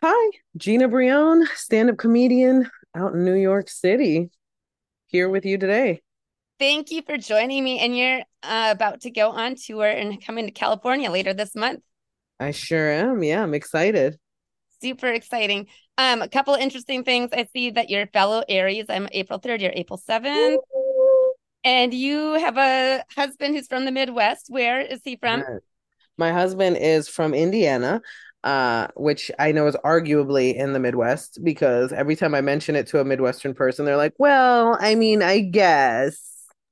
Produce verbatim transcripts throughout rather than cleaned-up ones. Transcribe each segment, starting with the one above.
Hi, Gina Brion, stand-up comedian out in New York City, here with you today. Thank you for joining me. And you're uh, about to go on tour and coming to California later this month. I sure am. Yeah, I'm excited. Super exciting. Um, a couple of interesting things. I see that you're fellow Aries. I'm April third, you're April seventh. And you have a husband who's from the Midwest. Where is he from? Right. My husband is from Indiana, uh, which I know is arguably in the Midwest because every time I mention it to a Midwestern person, they're like, well, I mean, I guess.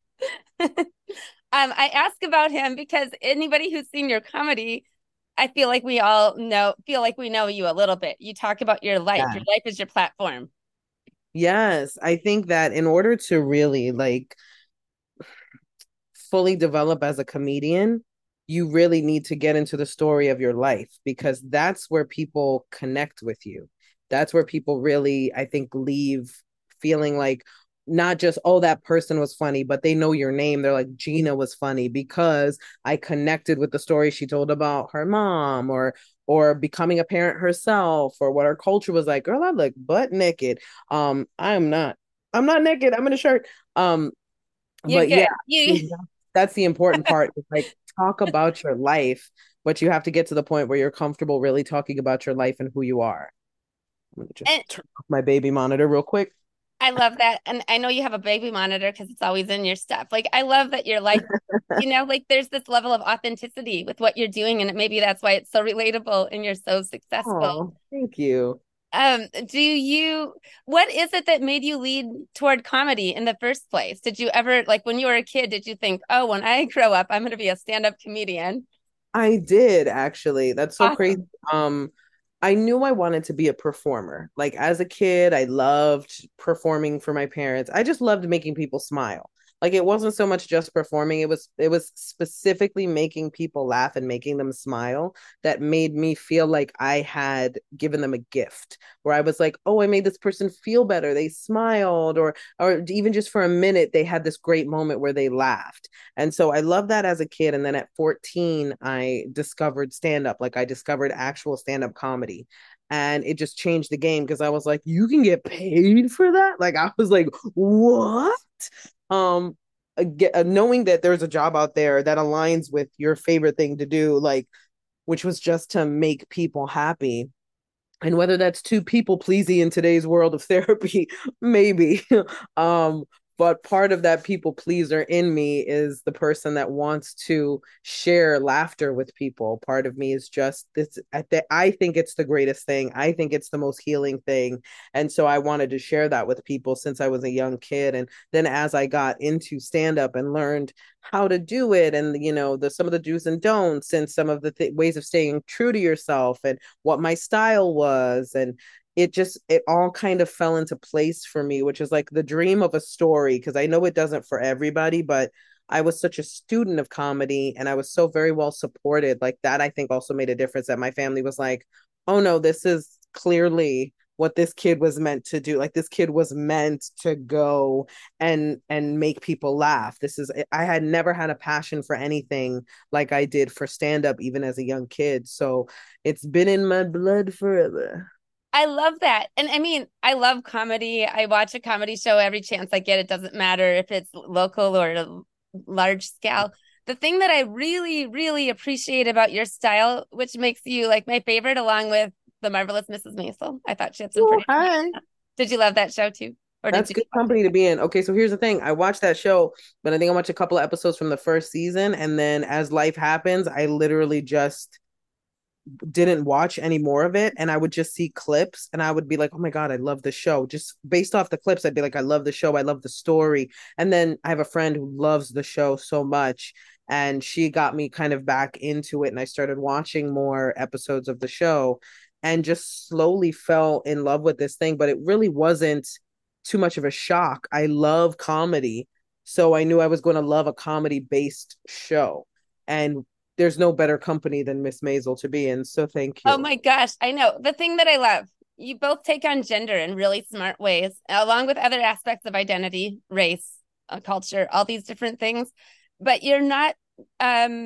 Um, I ask about him because anybody who's seen your comedy, I feel like we all know, feel like we know you a little bit. You talk about your life. Your Yeah. life is your platform. Yes, I think that in order to really like fully develop as a comedian, you really need to get into the story of your life because that's where people connect with you. That's where people really, I think, leave feeling like not just, oh, that person was funny, but they know your name. They're like, Gina was funny because I connected with the story she told about her mom or or becoming a parent herself or what her culture was like. Girl, I look butt naked. Um, I'm not. I'm not naked. I'm in a shirt. Um, You're but yeah, good. I You think that's that's the important part. Is like talk about your life, but you have to get to the point where you're comfortable really talking about your life and who you are. I'm gonna just and turn off my baby monitor real quick. I love that. And I know you have a baby monitor because it's always in your stuff. Like, I love that you're like, you know, like there's this level of authenticity with what you're doing. And maybe that's why it's so relatable and you're so successful. Oh, thank you. Um, do you, what is it that made you lead toward comedy in the first place? Did you ever, like when you were a kid, did you think, oh, when I grow up, I'm going to be a stand-up comedian? I did actually. That's so crazy. Awesome. Um, I knew I wanted to be a performer. Like as a kid, I loved performing for my parents. I just loved making people smile. Like it wasn't so much just performing, it was it was specifically making people laugh and making them smile that made me feel like I had given them a gift. Where I was like, "Oh, I made this person feel better. They smiled or or even just for a minute they had this great moment where they laughed." And so I loved that as a kid. And then at fourteen, I discovered stand up. Like I discovered actual stand up comedy. And it just changed the game because I was like, you can get paid for that? Like, I was like, what? Um, get, uh, knowing that there's a job out there that aligns with your favorite thing to do, like, which was just to make people happy and whether that's too people pleasing in today's world of therapy, maybe. um, but part of that people pleaser in me is the person that wants to share laughter with people. Part of me is just this. I, th- I think it's the greatest thing. I think it's the most healing thing, and so I wanted to share that with people since I was a young kid. And then as I got into stand up and learned how to do it, and you know the some of the do's and don'ts, and some of the th- ways of staying true to yourself, and what my style was and it just it all kind of fell into place for me, which is like the dream of a story because I know it doesn't for everybody, but I was such a student of comedy and I was so very well supported. Like that I think also made a difference that my family was like, oh no, this is clearly what this kid was meant to do. Like this kid was meant to go and and make people laugh. This is I had never had a passion for anything like I did for stand up even as a young kid. So it's been in my blood forever. I love that. And I mean, I love comedy. I watch a comedy show every chance I get. It doesn't matter if it's local or large scale. The thing that I really, really appreciate about your style, which makes you like my favorite, along with the marvelous missus Maisel. I thought she had some Oh, pretty. hi. Did you love that show too, or did That's you? good company to be in. Okay, so here's the thing. I watched that show, but I think I watched a couple of episodes from the first season. And then as life happens, I literally just didn't watch any more of it. And I would just see clips and I would be like, oh my God, I love the show. Just based off the clips, I'd be like, I love the show. I love the story. And then I have a friend who loves the show so much. And she got me kind of back into it. And I started watching more episodes of the show and just slowly fell in love with this thing. But it really wasn't too much of a shock. I love comedy. So I knew I was going to love a comedy based show. And there's no better company than Miss Maisel to be in. So thank Oh you. my gosh, I know. The thing that I love, you both take on gender in really smart ways, along with other aspects of identity, race, uh, culture, all these different things. But you're not, um,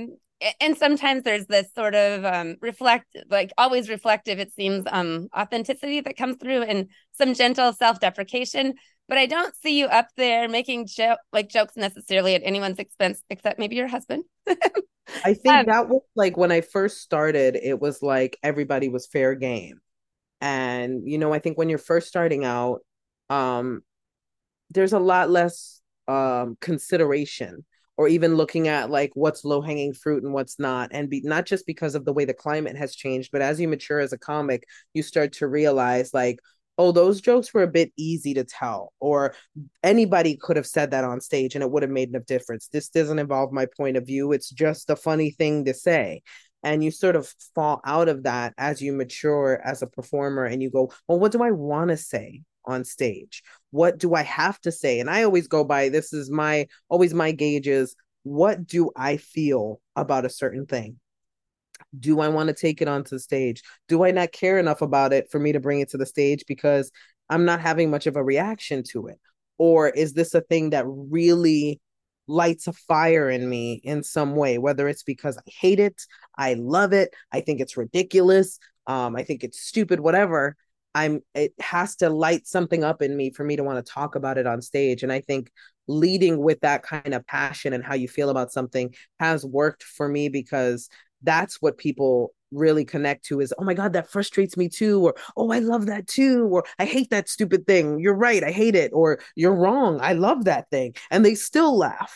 and sometimes there's this sort of um reflect like always reflective, it seems, um authenticity that comes through, and some gentle self-deprecation. But I don't see you up there making joke like jokes necessarily at anyone's expense except maybe your husband. I think um that was like when I first started, it was like everybody was fair game. And, you know, I think when you're first starting out, um, there's a lot less um, consideration or even looking at like what's low hanging fruit and what's not. And be, not just because of the way the climate has changed, but as you mature as a comic, you start to realize like, oh, those jokes were a bit easy to tell, or anybody could have said that on stage and it would have made no difference. This doesn't involve my point of view. It's just a funny thing to say. And you sort of fall out of that as you mature as a performer and you go, well, what do I want to say on stage? What do I have to say? And I always go by, this is my always my gauge is, what do I feel about a certain thing? Do I want to take it onto the stage? Do I not care enough about it for me to bring it to the stage because I'm not having much of a reaction to it? Or is this a thing that really lights a fire in me in some way, whether it's because I hate it, I love it, I think it's ridiculous, um, I think it's stupid, whatever. I'm it has to light something up in me for me to want to talk about it on stage. And I think leading with that kind of passion and how you feel about something has worked for me because that's what people really connect to is, oh my God, that frustrates me too, or oh, I love that too, or I hate that stupid thing. You're right, I hate it, or you're wrong, I love that thing. And they still laugh.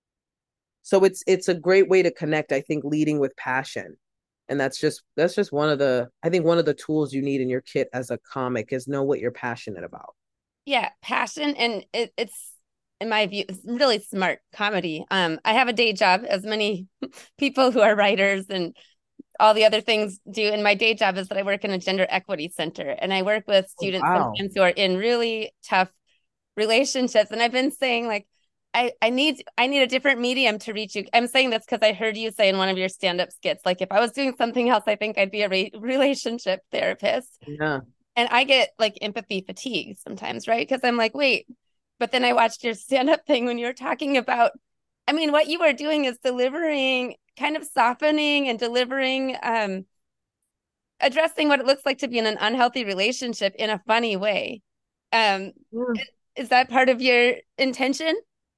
So it's it's a great way to connect, I think, leading with passion. And that's just that's just one of the I think one of the tools you need in your kit as a comic is know what you're passionate about. yeah, passion, and it, it's in my view it's really smart comedy. um I have a day job, as many people who are writers and all the other things do. In my day job is that I work in a gender equity center, and I work with Oh, students wow. sometimes who are in really tough relationships. And I've been saying like, I, I need I need a different medium to reach you. I'm saying this because I heard you say in one of your stand-up skits, like if I was doing something else, I think I'd be a re- relationship therapist. Yeah. And I get like empathy fatigue sometimes, right? Because I'm like, wait, but then I watched your stand-up thing when you were talking about, I mean, what you are doing is delivering, kind of softening and delivering, um, addressing what it looks like to be in an unhealthy relationship in a funny way. Um, Yeah. is that part of your intention?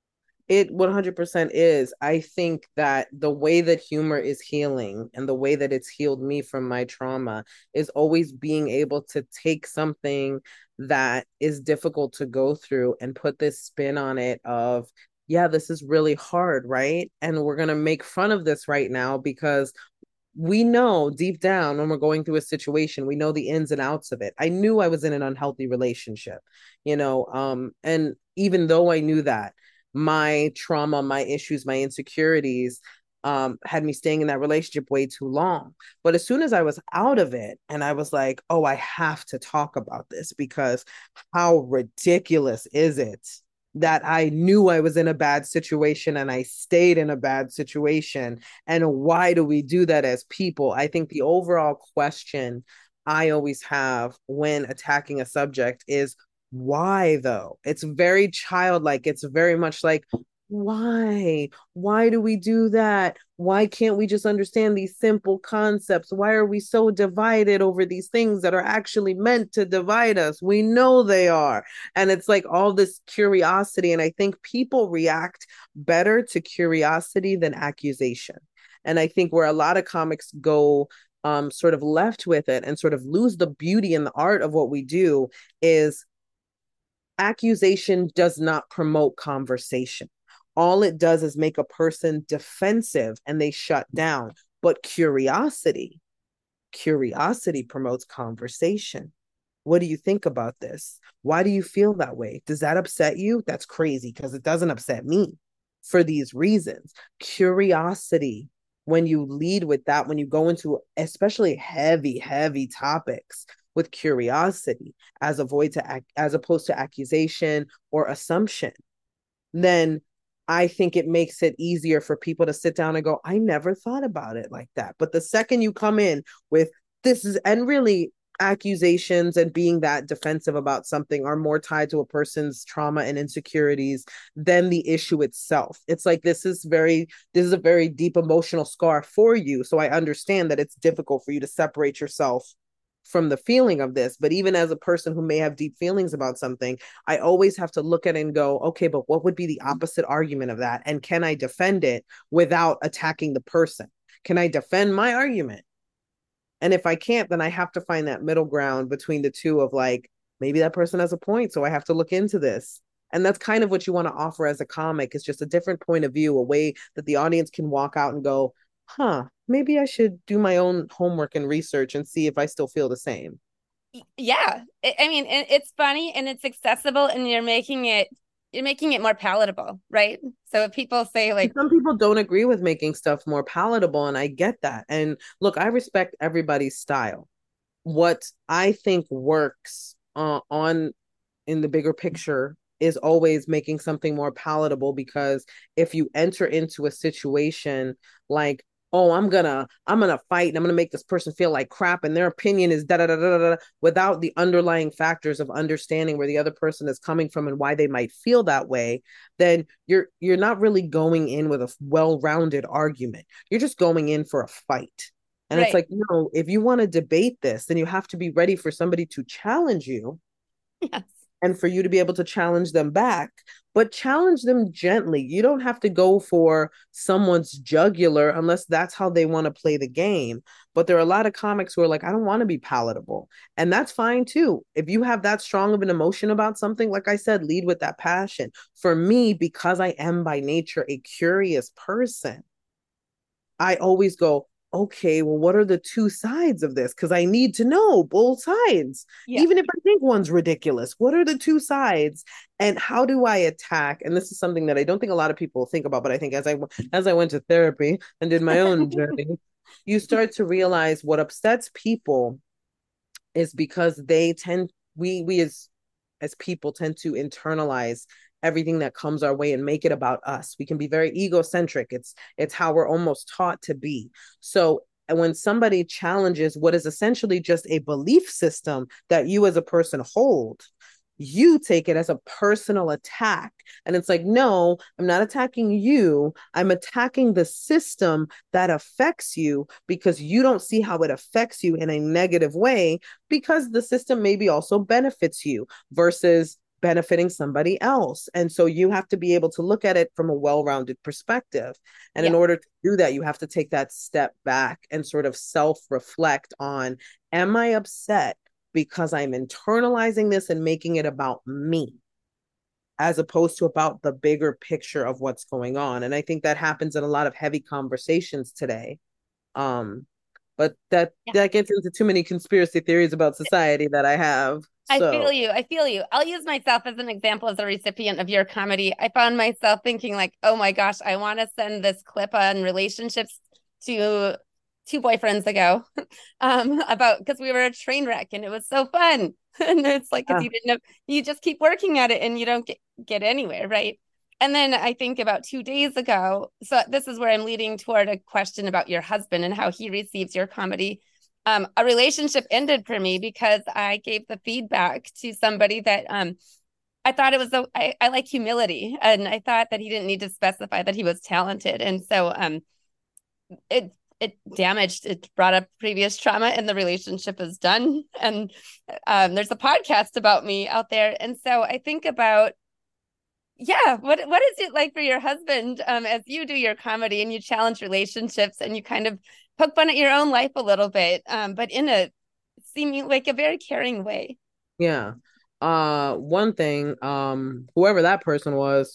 It one hundred percent is. I think that the way that humor is healing and the way that it's healed me from my trauma is always being able to take something that is difficult to go through and put this spin on it of, yeah, this is really hard, right? And we're going to make fun of this right now because we know deep down when we're going through a situation, we know the ins and outs of it. I knew I was in an unhealthy relationship, you know, um, and even though I knew that, my trauma, my issues, my insecurities um, had me staying in that relationship way too long. But as soon as I was out of it and I was like, oh, I have to talk about this because how ridiculous is it that I knew I was in a bad situation and I stayed in a bad situation? And why do we do that as people? I think the overall question I always have when attacking a subject is why though? It's very childlike. It's very much like, why? Why do we do that? Why can't we just understand these simple concepts? Why are we so divided over these things that are actually meant to divide us? We know they are. And it's like all this curiosity. And I think people react better to curiosity than accusation. And I think where a lot of comics go um, sort of left with it and sort of lose the beauty and the art of what we do is accusation does not promote conversation. All it does is make a person defensive and they shut down. But curiosity, curiosity promotes conversation. What do you think about this? Why do you feel that way? Does that upset you? That's crazy because it doesn't upset me for these reasons. Curiosity, when you lead with that, when you go into especially heavy, heavy topics with curiosity as avoid to as opposed to accusation or assumption, then I think it makes it easier for people to sit down and go, I never thought about it like that. But the second you come in with this is, and really, accusations and being that defensive about something are more tied to a person's trauma and insecurities than the issue itself. It's like this is very this is a very deep emotional scar for you. So I understand that it's difficult for you to separate yourself from the feeling of this. But even as a person who may have deep feelings about something, I always have to look at it and go, okay, but what would be the opposite argument of that? And can I defend it without attacking the person? Can I defend my argument? And if I can't, then I have to find that middle ground between the two of like, maybe that person has a point. So I have to look into this. And that's kind of what you want to offer as a comic. It's just a different point of view, a way that the audience can walk out and go, huh, maybe I should do my own homework and research and see if I still feel the same. Yeah. I I mean, it's funny and it's accessible and you're making it you're making it more palatable, right? So if people say like, Some people don't agree with making stuff more palatable, and I get that. And look, I respect everybody's style. What I think works uh, on in the bigger picture is always making something more palatable, because if you enter into a situation like, oh, i'm gonna i'm gonna fight and I'm gonna make this person feel like crap and their opinion is da da da da da, without the underlying factors of understanding where the other person is coming from and why they might feel that way, then you're you're not really going in with a well-rounded argument. You're just going in for a fight. And it's right, like, no, if you want to debate this, then you have to be ready for somebody to challenge you yes, and for you to be able to challenge them back, but challenge them gently. You don't have to go for someone's jugular unless that's how they want to play the game. But there are a lot of comics who are like, I don't want to be palatable. And that's fine too. If you have that strong of an emotion about something, like I said, lead with that passion. For me, because I am by nature a curious person, I always go, okay, well, what are the two sides of this? Because I need to know both sides. yeah, Even if I think one's ridiculous, what are the two sides? And how do I attack? And this is something that I don't think a lot of people think about, but I think as I as I went to therapy and did my own journey, you start to realize what upsets people is because they tend we we as as people tend to internalize everything that comes our way and make it about us. We can be very egocentric. It's it's how we're almost taught to be. So when somebody challenges what is essentially just a belief system that you as a person hold, you take it as a personal attack. And it's like, no, I'm not attacking you. I'm attacking the system that affects you, because you don't see how it affects you in a negative way, because the system maybe also benefits you versus benefiting somebody else. And so you have to be able to look at it from a well-rounded perspective. And in yeah, order to do that, you have to take that step back and sort of self-reflect on, am I upset because I'm internalizing this and making it about me, as opposed to about the bigger picture of what's going on? And I think that happens in a lot of heavy conversations today. Um, but that yeah. that gets into too many conspiracy theories about society that I have. I feel So you. I feel you. I'll use myself as an example as a recipient of your comedy. I found myself thinking like, oh my gosh, I want to send this clip on relationships to two boyfriends ago um about because we were a train wreck and it was so fun. And it's like because uh, you didn't know you just keep working at it and you don't get, get anywhere, right? And then I think about two days ago, so this is where I'm leading toward a question about your husband and how he receives your comedy. Um, a relationship ended for me because I gave the feedback to somebody that um, I thought it was a, I, I like humility, and I thought that he didn't need to specify that he was talented, and so um, it it damaged, it brought up previous trauma, and the relationship is done. And um, there's a podcast about me out there, and so I think about, yeah, what what is it like for your husband um, as you do your comedy and you challenge relationships and you kind of poke fun at your own life a little bit, um, but in a seeming like a very caring way. yeah. Uh, one thing, um, whoever that person was,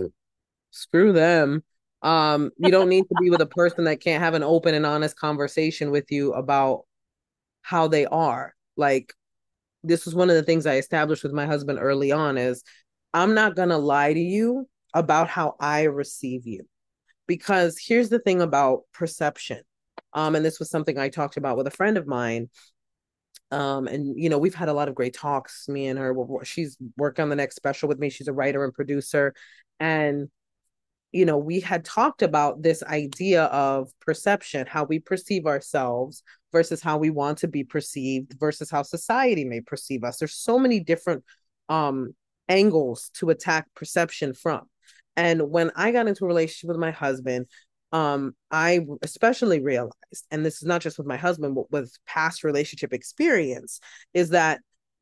screw them. Um, you don't need to be with a person that can't have an open and honest conversation with you about how they are. Like, this was one of the things I established with my husband early on is, I'm not gonna lie to you about how I receive you. Because here's the thing about perception. Um, and this was something I talked about with a friend of mine. Um, and you know, we've had a lot of great talks, me and her. She's worked on the next special with me. She's a writer and producer. And you know, we had talked about this idea of perception, how we perceive ourselves versus how we want to be perceived versus how society may perceive us. There's so many different um angles to attack perception from. And when I got into a relationship with my husband, um, I especially realized, and this is not just with my husband, but with past relationship experience, is that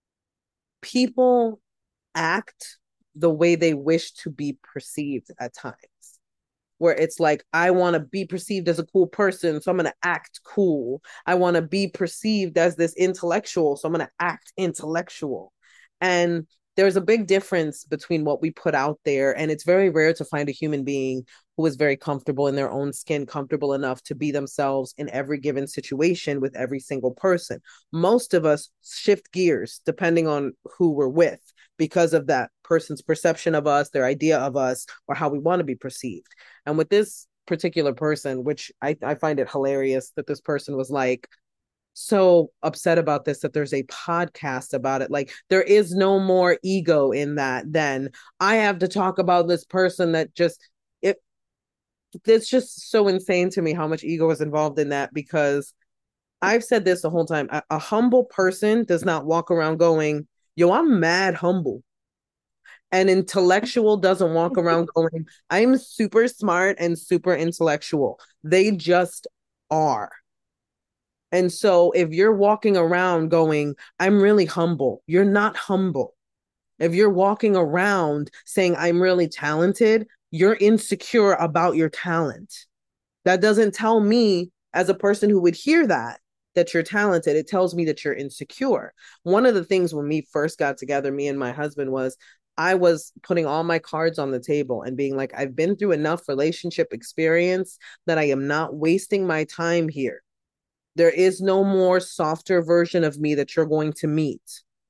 people act the way they wish to be perceived at times. Where it's like, I want to be perceived as a cool person, so I'm going to act cool. I want to be perceived as this intellectual, so I'm going to act intellectual. And there's a big difference between what we put out there. And it's very rare to find a human being who is very comfortable in their own skin, comfortable enough to be themselves in every given situation with every single person. Most of us shift gears depending on who we're with because of that person's perception of us, their idea of us, or how we want to be perceived. And with this particular person, which I, I find it hilarious that this person was like, so upset about this that there's a podcast about it. Like, there is no more ego in that. Then I have to talk about this person that just it it's just so insane to me how much ego is involved in that, because I've said this the whole time. A, a humble person does not walk around going, yo, I'm mad humble. An intellectual doesn't walk around going, I'm super smart and super intellectual. They just are. And so if you're walking around going, I'm really humble, you're not humble. If you're walking around saying, I'm really talented, you're insecure about your talent. That doesn't tell me, as a person who would hear that, that you're talented. It tells me that you're insecure. One of the things when we first got together, me and my husband, was I was putting all my cards on the table and being like, I've been through enough relationship experience that I am not wasting my time here. There is no more softer version of me that you're going to meet.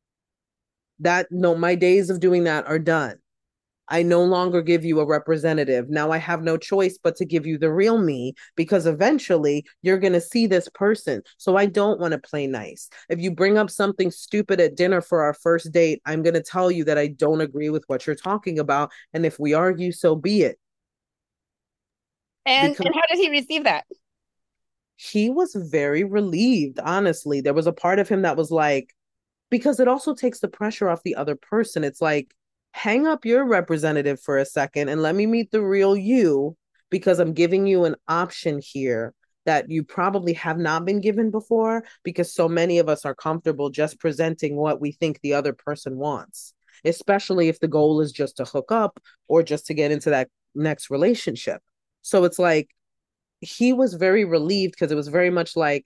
That, no, my days of doing that are done. I no longer give you a representative. Now I have no choice but to give you the real me, because eventually you're going to see this person. So I don't want to play nice. If you bring up something stupid at dinner for our first date, I'm going to tell you that I don't agree with what you're talking about. And if we argue, so be it. And Because and how did he receive that? he was very relieved, honestly. There was a part of him that was like, because it also takes the pressure off the other person. It's like, hang up your representative for a second and let me meet the real you, because I'm giving you an option here that you probably have not been given before, because so many of us are comfortable just presenting what we think the other person wants, especially if the goal is just to hook up or just to get into that next relationship. So it's like, he was very relieved, because it was very much like,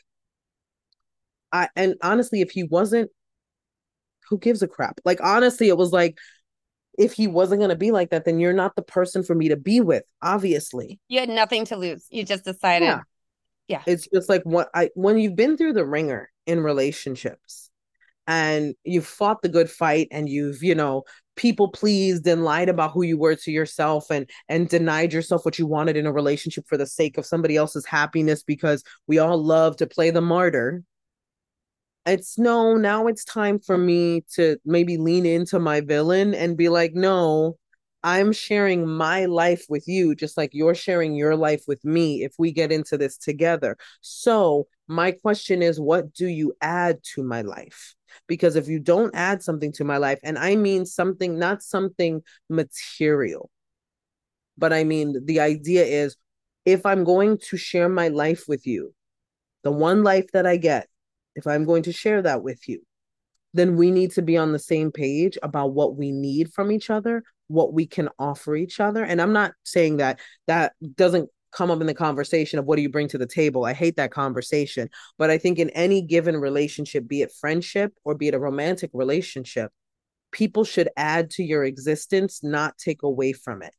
I, and honestly, if he wasn't, who gives a crap? Like, honestly, it was like, if he wasn't going to be like that, then you're not the person for me to be with, obviously. You had nothing to lose. You just decided, Yeah. yeah. It's just like, what I, when you've been through the ringer in relationships and you've fought the good fight and you've, you know, people pleased and lied about who you were to yourself and and denied yourself what you wanted in a relationship for the sake of somebody else's happiness, because we all love to play the martyr. It's no, now it's time for me to maybe lean into my villain and be like, no, I'm sharing my life with you, just like you're sharing your life with me if we get into this together. So, my question is, what do you add to my life? Because if you don't add something to my life, and I mean something, not something material, but I mean, the idea is, if I'm going to share my life with you, the one life that I get, if I'm going to share that with you, then we need to be on the same page about what we need from each other, what we can offer each other. And I'm not saying that that doesn't come up in the conversation of what do you bring to the table. I hate that conversation. But I think in any given relationship, be it friendship or be it a romantic relationship, people should add to your existence, not take away from it.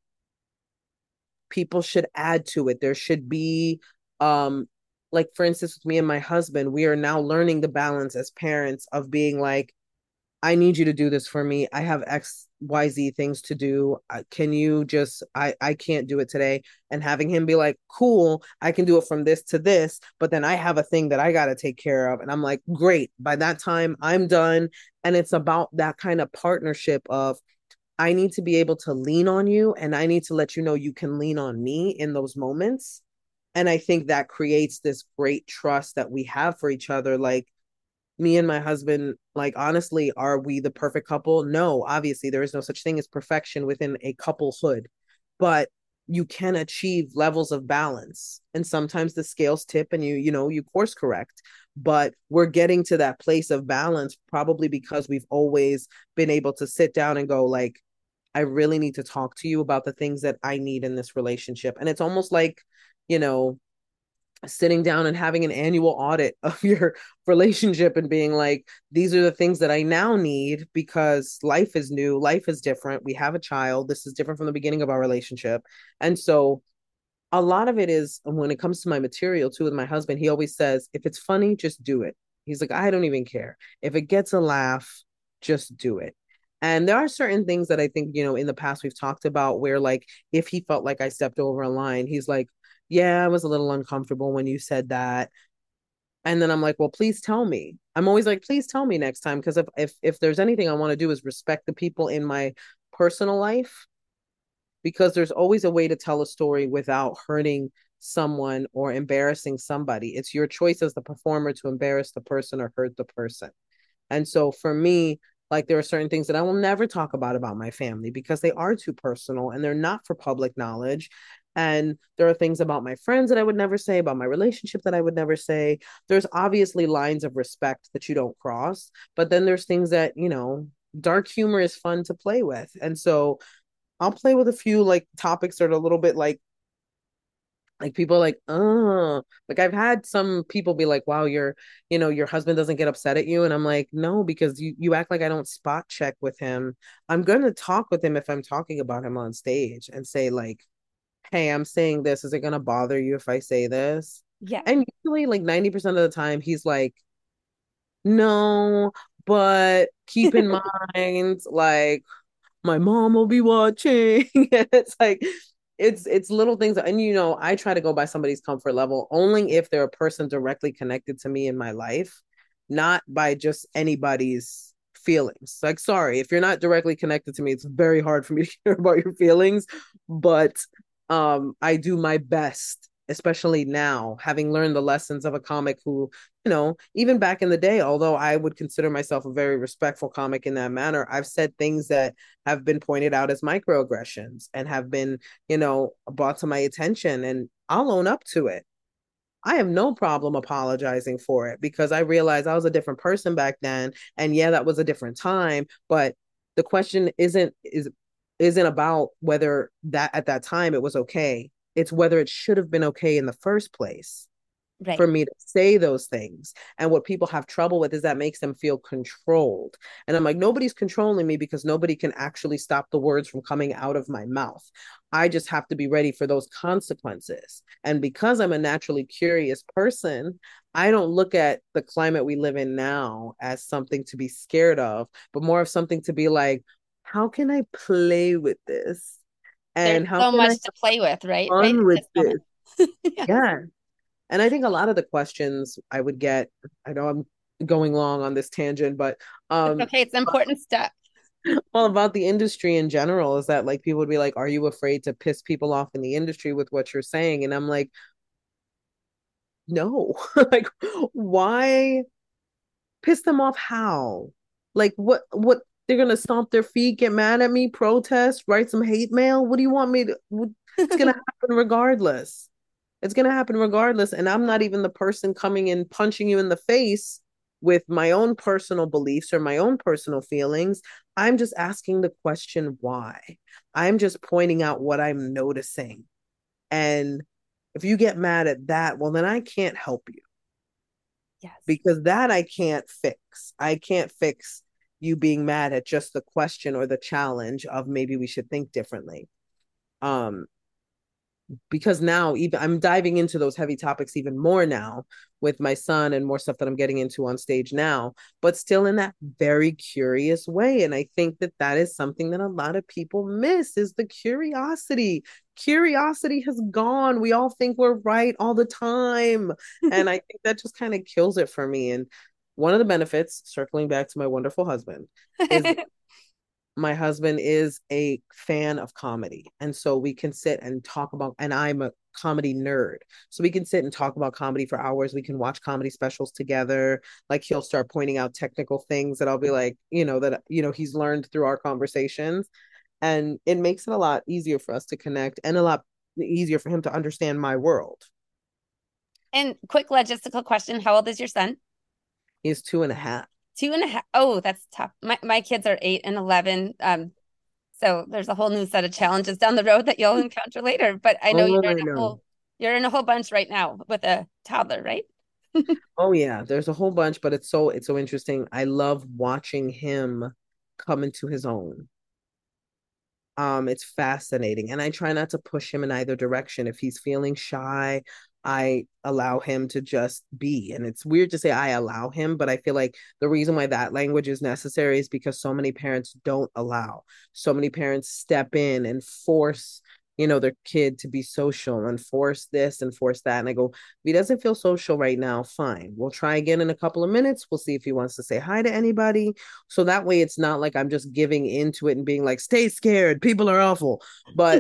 People should add to it. There should be um like, for instance, with me and my husband, we are now learning the balance as parents of being like, I need you to do this for me. I have X, Y, Z things to do. Uh, can you just, I, I can't do it today. And having him be like, cool, I can do it from this to this, but then I have a thing that I got to take care of. And I'm like, great. By that time, I'm done. And it's about that kind of partnership of, I need to be able to lean on you and I need to let you know you can lean on me in those moments. And I think that creates this great trust that we have for each other. Like, me and my husband, like, honestly, are we the perfect couple? No, obviously there is no such thing as perfection within a couplehood, but you can achieve levels of balance. And sometimes the scales tip and you, you know, you course correct. But we're getting to that place of balance probably because we've always been able to sit down and go, like, I really need to talk to you about the things that I need in this relationship. And it's almost like, you know, sitting down and having an annual audit of your relationship and being like, these are the things that I now need because life is new, life is different. We have a child. This is different from the beginning of our relationship. And so a lot of it is when it comes to my material too with my husband, he always says, if it's funny, just do it. He's like, I don't even care. If it gets a laugh, just do it. And there are certain things that I think, you know, in the past we've talked about where, like, if he felt like I stepped over a line, he's like, yeah, I was a little uncomfortable when you said that. And then I'm like, well, please tell me. I'm always like, please tell me next time. Because if, if if there's anything I want to do is respect the people in my personal life, because there's always a way to tell a story without hurting someone or embarrassing somebody. It's your choice as the performer to embarrass the person or hurt the person. And so for me, like, there are certain things that I will never talk about about my family because they are too personal and they're not for public knowledge. And there are things about my friends that I would never say, about my relationship that I would never say. There's obviously lines of respect that you don't cross, but then there's things that, you know, dark humor is fun to play with. And so I'll play with a few like topics that are a little bit like like people are like, oh, like I've had some people be like, wow, your, you know, your husband doesn't get upset at you. And I'm like, no, because you, you act like I don't spot check with him. I'm going to talk with him if I'm talking about him on stage and say, like, hey, I'm saying this. Is it going to bother you if I say this? Yeah. And usually, like ninety percent of the time, he's like, no, but keep in mind, like, my mom will be watching. It's like it's it's little things, and you know, I try to go by somebody's comfort level only if they're a person directly connected to me in my life, not by just anybody's feelings. Like, sorry, if you're not directly connected to me, it's very hard for me to hear about your feelings, but um I do my best, especially now, having learned the lessons of a comic who, you know, even back in the day, although I would consider myself a very respectful comic in that manner, I've said things that have been pointed out as microaggressions and have been, you know, brought to my attention. And I'll own up to it. I have no problem apologizing for it because I realized I was a different person back then. And yeah, that was a different time. But the question isn't is isn't about whether that at that time it was okay. It's whether it should have been okay in the first place Right. for me to say those things. And what people have trouble with is that makes them feel controlled. And I'm like, nobody's controlling me because nobody can actually stop the words from coming out of my mouth. I just have to be ready for those consequences. And because I'm a naturally curious person, I don't look at the climate we live in now as something to be scared of, but more of something to be like, how can I play with this? There's And how so can I much have to play with, right? Right fun in with this moment. this? Yeah. Yeah. And I think a lot of the questions I would get, I know I'm going long on this tangent, but It's um okay. It's important stuff. well, about the industry in general is that, like, people would be like, are you afraid to piss people off in the industry with what you're saying? And I'm like, no. Like, why piss them off? How? Like, what what they're gonna stomp their feet, get mad at me, protest, write some hate mail? What do you want me to what, it's gonna happen regardless. It's going to happen regardless. And I'm not even the person coming in punching you in the face with my own personal beliefs or my own personal feelings. I'm just asking the question, why? I'm just pointing out what I'm noticing. And if you get mad at that, well, then I can't help you Yes. because that I can't fix. I can't fix you being mad at just the question or the challenge of maybe we should think differently. Um, because now even I'm diving into those heavy topics even more now with my son and more stuff that I'm getting into on stage now, but still in that very curious way. And I think that that is something that a lot of people miss is the curiosity. Curiosity has gone. We all think we're right all the time. And I think that just kind of kills it for me. And one of the benefits, circling back to my wonderful husband, is my husband is a fan of comedy. And so we can sit and talk about, and I'm a comedy nerd. So we can sit and talk about comedy for hours. We can watch comedy specials together. Like he'll start pointing out technical things that I'll be like, you know, that, you know, he's learned through our conversations. And it makes it a lot easier for us to connect and a lot easier for him to understand my world. And quick logistical question. How old is your son? He's two and a half. Two and a half. Oh, that's tough. My my kids are eight and eleven. Um, so there's a whole new set of challenges down the road that you'll encounter later. But I know you're Oh, in I a know. whole you're in a whole bunch right now with a toddler, right? Oh yeah, there's a whole bunch, but it's so it's so interesting. I love watching him come into his own. Um, it's fascinating, and I try not to push him in either direction. If he's feeling shy, I allow him to just be. And it's weird to say I allow him, but I feel like the reason why that language is necessary is because so many parents don't allow. So many parents step in and force, you know, their kid to be social and force this and force that. And I go, if he doesn't feel social right now, fine. We'll try again in a couple of minutes. We'll see if he wants to say hi to anybody. So that way it's not like I'm just giving into it and being like, stay scared. People are awful. But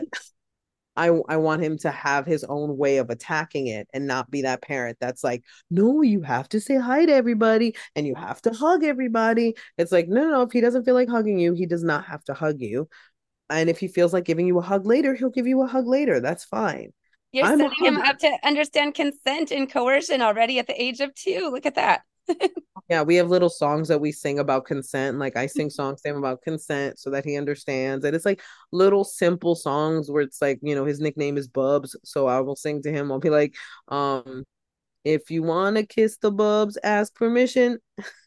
I I want him to have his own way of attacking it and not be that parent that's like, no, you have to say hi to everybody and you have to hug everybody. It's like, no, no, no, if he doesn't feel like hugging you, he does not have to hug you. And if he feels like giving you a hug later, he'll give you a hug later. That's fine. You're I'm a setting him hugger. up to understand consent and coercion already at the age of two. Look at that. Yeah, we have little songs that we sing about consent. Like I sing songs to him about consent so that he understands. And it's like little simple songs where it's like, you know, his nickname is Bubs. So I will sing to him. I'll be like, um, if you want to kiss the bubs, ask permission.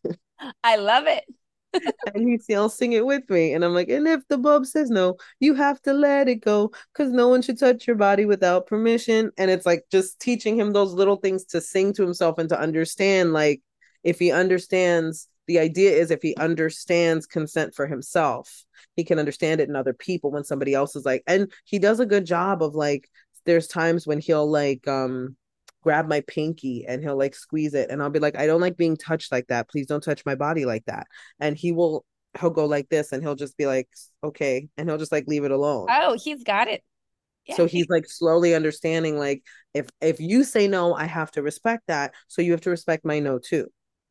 I love it. And he's he'll sing it with me. And I'm like, and if the bub says no, you have to let it go because no one should touch your body without permission. And it's like just teaching him those little things to sing to himself and to understand, like, if he understands, the idea is if he understands consent for himself, he can understand it in other people when somebody else is like, and he does a good job of like, there's times when he'll like, um, grab my pinky and he'll like squeeze it and I'll be like, I don't like being touched like that, please don't touch my body like that. And he will he'll go like this and he'll just be like, okay, and he'll just like leave it alone. Oh, he's got it. Yeah. So he's like slowly understanding, like, if if you say no, I have to respect that, so you have to respect my no too.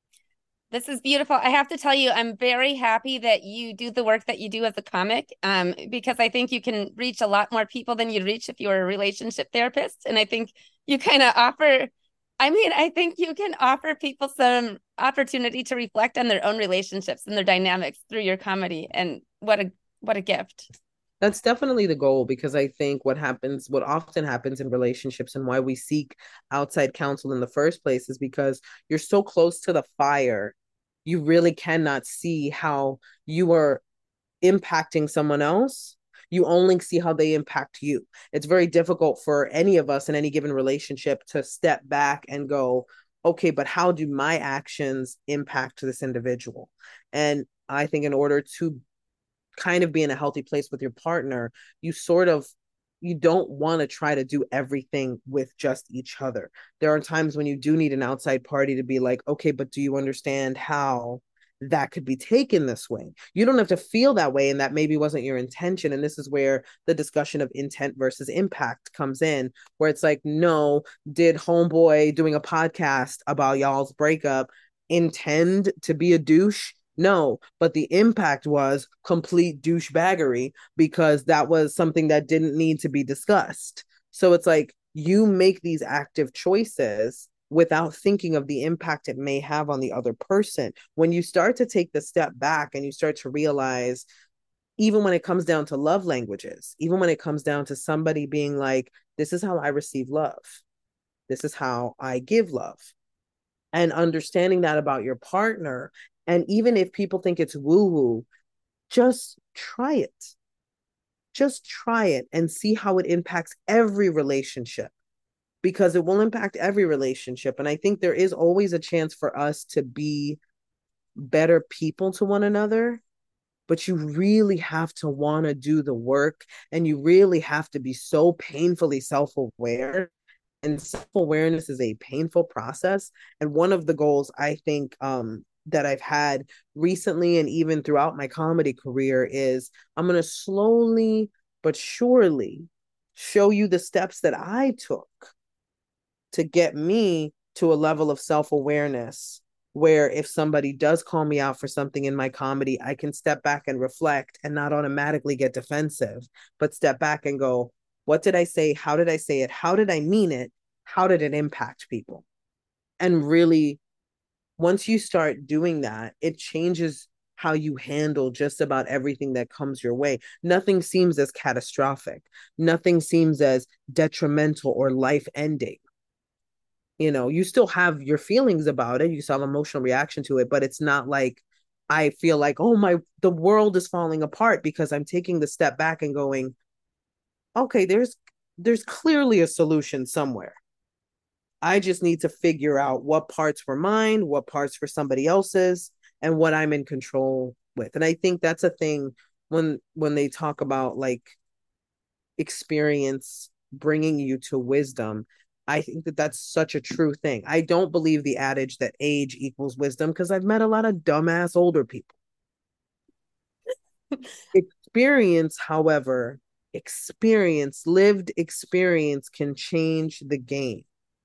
This is beautiful. I have to tell you, I'm very happy that you do the work that you do as a comic, um, because I think you can reach a lot more people than you'd reach if you were a relationship therapist. And I think you kind of offer, I mean, I think you can offer people some opportunity to reflect on their own relationships and their dynamics through your comedy. And what a what a gift. That's definitely the goal, because I think what happens, what often happens in relationships and why we seek outside counsel in the first place is because you're so close to the fire, you really cannot see how you are impacting someone else. You only see how they impact you. It's very difficult for any of us in any given relationship to step back and go, okay, but how do my actions impact this individual? And I think in order to kind of be in a healthy place with your partner, you sort of you don't want to try to do everything with just each other. There are times when you do need an outside party to be like, okay, but do you understand how that could be taken this way? You don't have to feel that way, and that maybe wasn't your intention. And this is where the discussion of intent versus impact comes in, where it's like, no, did homeboy doing a podcast about y'all's breakup intend to be a douche? No, but the impact was complete douchebaggery because that was something that didn't need to be discussed. So it's like you make these active choices without thinking of the impact it may have on the other person. When you start to take the step back and you start to realize, even when it comes down to love languages, even when it comes down to somebody being like, this is how I receive love, this is how I give love, and understanding that about your partner. And even if people think it's woo woo, just try it. Just try it and see how it impacts every relationship, because it will impact every relationship. And I think there is always a chance for us to be better people to one another, but you really have to want to do the work, and you really have to be so painfully self aware. And self awareness is a painful process. And one of the goals, I think, um, that I've had recently and even throughout my comedy career is I'm going to slowly but surely show you the steps that I took to get me to a level of self-awareness where if somebody does call me out for something in my comedy, I can step back and reflect and not automatically get defensive, but step back and go, what did I say? How did I say it? How did I mean it? How did it impact people? And really, once you start doing that, it changes how you handle just about everything that comes your way. Nothing seems as catastrophic. Nothing seems as detrimental or life ending. You know, you still have your feelings about it, you still have emotional reaction to it, but it's not like I feel like, oh my, the world is falling apart because I'm taking the step back and going, okay, there's there's clearly a solution somewhere. I just need to figure out what parts were mine, what parts were somebody else's, and what I'm in control with. And I think that's a thing when when they talk about like experience bringing you to wisdom. I think that that's such a true thing. I don't believe the adage that age equals wisdom because I've met a lot of dumbass older people. Experience, however, experience, lived experience can change the game.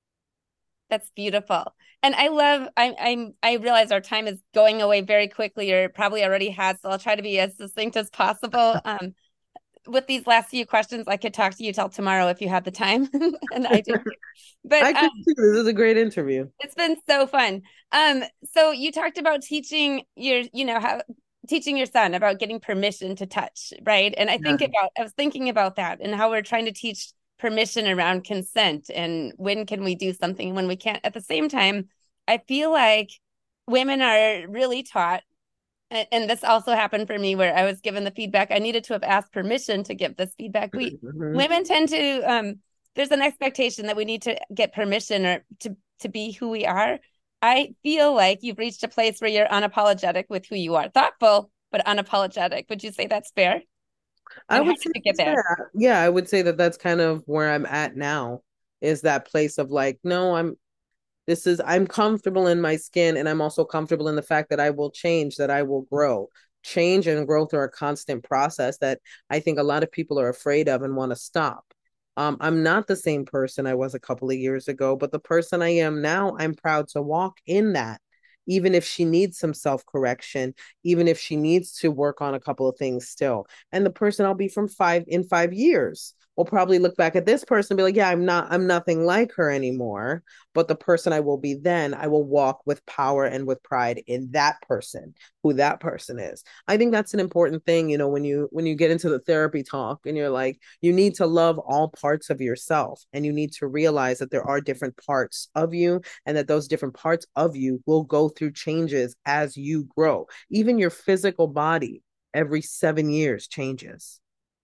That's beautiful. And I love I I'm I realize our time is going away very quickly, or probably already has, so I'll try to be as succinct as possible. Um with these last few questions, I could talk to you till tomorrow if you had the time. And I do. But I um could too. This is a great interview. it's been so fun. Um so you talked about teaching your, you know, how teaching your son about getting permission to touch, right? And I Yeah. think about I was thinking about that and how we're trying to teach permission around consent and when can we do something and when we can't. At the same time, I feel like women are really taught, and this also happened for me where I was given the feedback I needed to have asked permission to give this feedback. We Mhm. women tend to um there's an expectation that we need to get permission or to to be who we are. I feel like you've reached a place where you're unapologetic with who you are. Thoughtful, but unapologetic. Would you say that's fair? I And how would did say you get that's there? fair. Yeah, I would say that that's kind of where I'm at now is that place of like, no, I'm this is I'm comfortable in my skin and I'm also comfortable in the fact that I will change, that I will grow. Change and growth are a constant process that I think a lot of people are afraid of and want to stop. Um, I'm not the same person I was a couple of years ago, but the person I am now, I'm proud to walk in that. Even if she needs some self correction, even if she needs to work on a couple of things still. And the person I'll be from five in five years will probably look back at this person and be like, yeah, I'm not, I'm nothing like her anymore. But the person I will be then, I will walk with power and with pride in that person, who that person is. I think that's an important thing, you know, when you when you get into the therapy talk and you're like, you need to love all parts of yourself and you need to realize that there are different parts of you and that those different parts of you will go through changes as you grow. Even your physical body every seven years changes.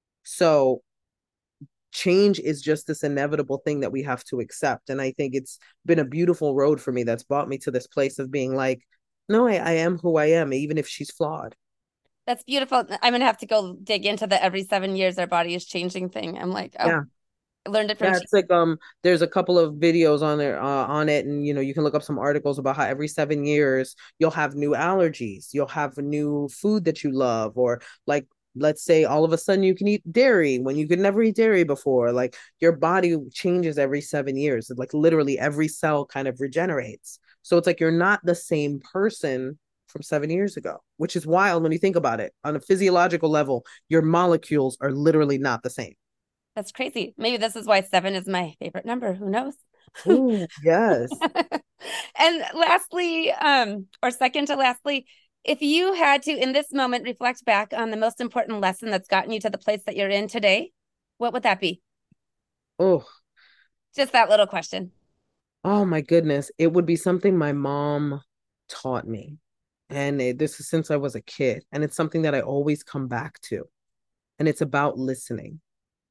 So change is just this inevitable thing that we have to accept. And I think it's been a beautiful road for me that's brought me to this place of being like, no, I, I am who I am, even if she's flawed. That's beautiful. I'm gonna have to go dig into the every seven years our body is changing thing. I'm like, oh, Yeah. I learned it from Yeah, Chi. it's like um there's a couple of videos on there uh, on it and you know you can look up some articles about how every seven years you'll have new allergies, you'll have a new food that you love or like let's say all of a sudden you can eat dairy when you could never eat dairy before. Like your body changes every seven years. Like literally every cell kind of regenerates. So it's like you're not the same person from seven years ago, which is wild when you think about it. On a physiological level, your molecules are literally not the same. That's crazy. Maybe this is why seven is my favorite number. Who knows? Ooh, yes. And lastly, um, or second to lastly, if you had to, in this moment, reflect back on the most important lesson that's gotten you to the place that you're in today, what would that be? Oh, Just that little question. oh my goodness. It would be something my mom taught me. And it, this is since I was a kid. And it's something that I always come back to. And it's about listening.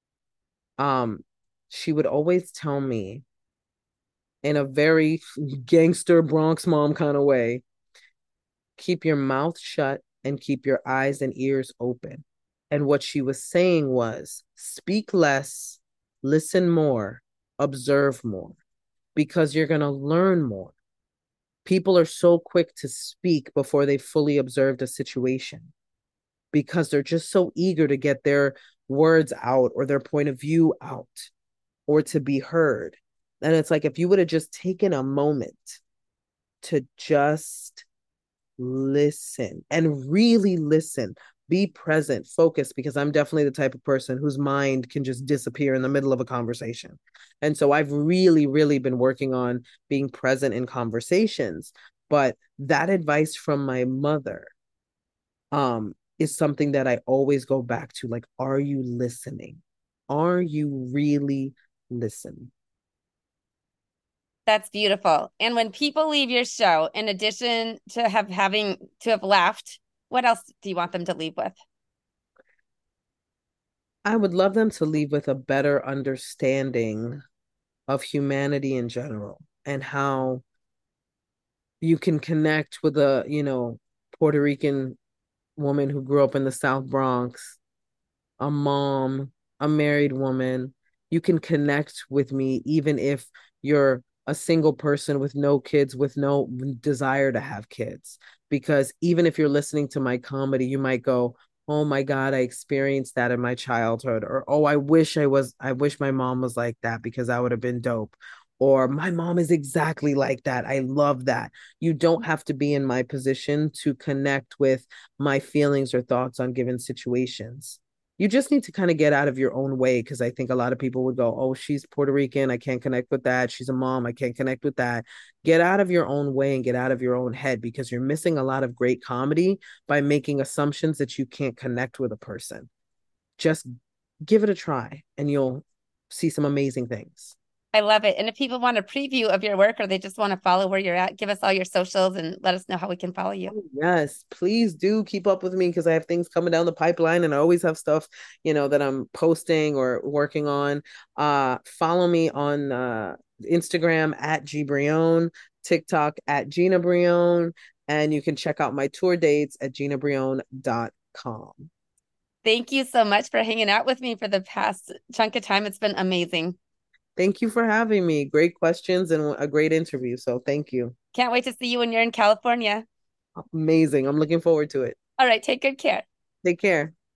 Um, she would always tell me in a very gangster Bronx mom kind of way, keep your mouth shut and keep your eyes and ears open. And what she was saying was speak less, listen more, observe more, because you're going to learn more. People are so quick to speak before they fully observed a situation because they're just so eager to get their words out or their point of view out or to be heard. And it's like if you would have just taken a moment to just listen and really listen, be present, focus, because I'm definitely the type of person whose mind can just disappear in the middle of a conversation. And so I've really, really been working on being present in conversations. But that advice from my mother um, is something that I always go back to. Like, are you listening? Are you really listening? That's beautiful. And when people leave your show, in addition to have having to have laughed, what else do you want them to leave with? I would love them to leave with a better understanding of humanity in general and how you can connect with a, you know, Puerto Rican woman who grew up in the South Bronx, a mom, a married woman. You can connect with me even if you're a single person with no kids, with no desire to have kids. Because even if you're listening to my comedy, you might go, oh my God, I experienced that in my childhood. Or, oh, I wish I was, I wish my mom was like that because that would have been dope. Or my mom is exactly like that. I love that. You don't have to be in my position to connect with my feelings or thoughts on given situations. You just need to kind of get out of your own way because I think a lot of people would go, oh, she's Puerto Rican. I can't connect with that. She's a mom. I can't connect with that. Get out of your own way and get out of your own head because you're missing a lot of great comedy by making assumptions that you can't connect with a person. Just give it a try and you'll see some amazing things. I love it. And if people want a preview of your work or they just want to follow where you're at, give us all your socials and let us know how we can follow you. Oh, yes, please do keep up with me because I have things coming down the pipeline and I always have stuff, you know, that I'm posting or working on. Uh, follow me on uh, Instagram at G Brion, TikTok at Gina Brion, and you can check out my tour dates at gina brion dot com. Thank you so much for hanging out with me for the past chunk of time. It's been amazing. Thank you for having me. Great questions and a great interview. So thank you. Can't wait to see you when you're in California. Amazing. I'm looking forward to it. All right, take good care. Take care.